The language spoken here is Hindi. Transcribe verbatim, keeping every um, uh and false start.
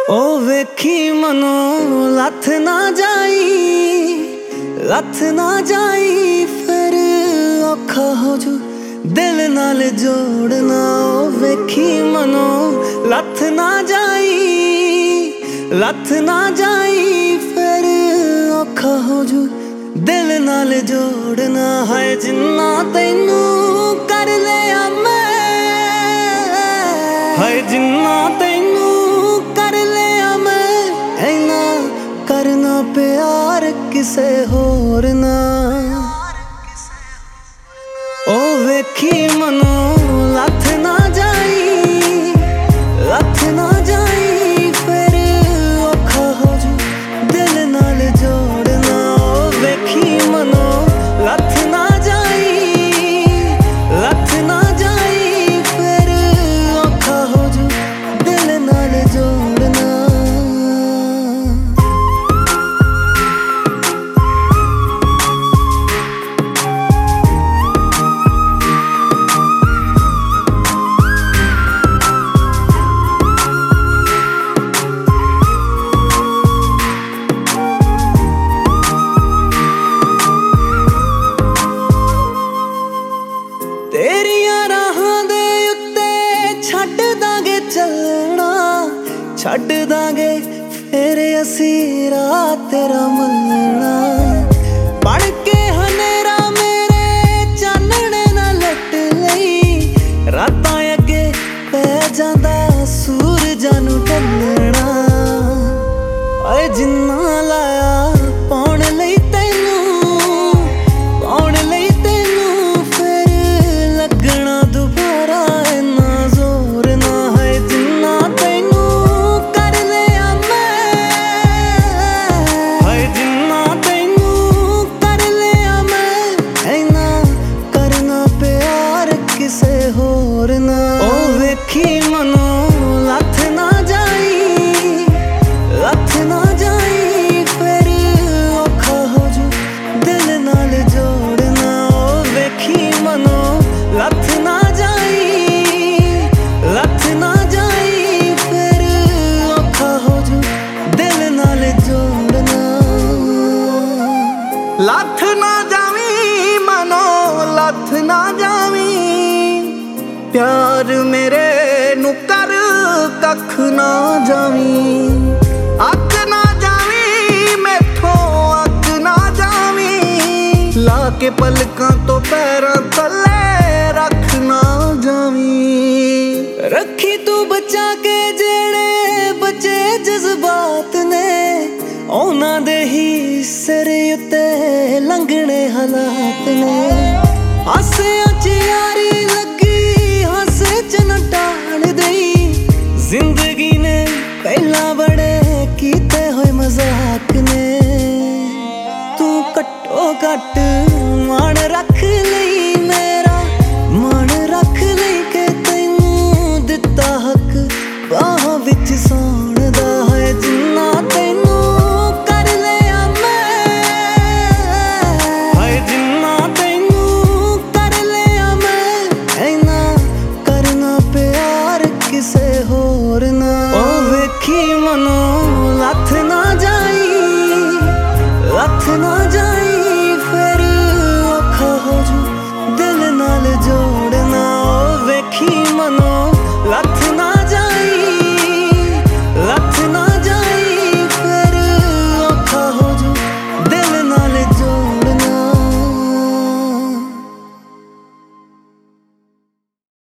ओ वेखी मनो लथ ना जाई, लथ ना जाई फिर औखा हो जू दिल नाल जोड़ना। ओ वेखी मनो लथ ना जाई, लथ ना जाई फिर औखा हो जू दिल नाल जोड़ना। है जिन्ना तैनू कर लिया मैं, है जिन्ना तैनू कर लिया मैं, ऐना करना प्यार किसे होर ना। ओ वेखी मनो लथ ना जाई, लथ ना जाई फिर औखा हो जू दिल नाल जोड़ना। ओ वेखी मनो लथ ना जाई, लथ ना जाई फिर औखा हो जू दिल नाल जोड़ना। तेरियां राहां दे उत्ते छड्ड दांगे चलना, छड्ड दांगे फिर असी रात तेरा मलना। बन के हनेरा मेरे चानने ना लट लई, रातां अगे पै जांदा सूरजां नू ढलना। ओए जिन्ना लाया पाउण लई तैनू, पाउण लई तैनू फिर लगना दुबारा इन्ना जोर ना। है जिन्ना तैनू कर लिया मैं, है जिन्ना तैनू कर लिया मैं, ऐना करना प्यार किसे होर ना। ओ वेखी मनो लथ ना जाई, लथ ना जाई फिर औखा हो जू दिल नाल जोड़ना। ओ वेखी मनो लथ ना जाई, लथ ना जाई फिर औखा हो जू दिल नाल जोड़ना। लथ ना जावी मनो लथ ना जावी, प्यार मेरे नू कर कख ना जावी। अक ना जावी मैथों अक ना जावी, ला के पलकां तो पैरां थल्ले रख ना जावी। रखी तू बचा के जेड़े बचे जज्बात ने, उन्हां दे ही सिर उत्ते लंघने हालात ने। हस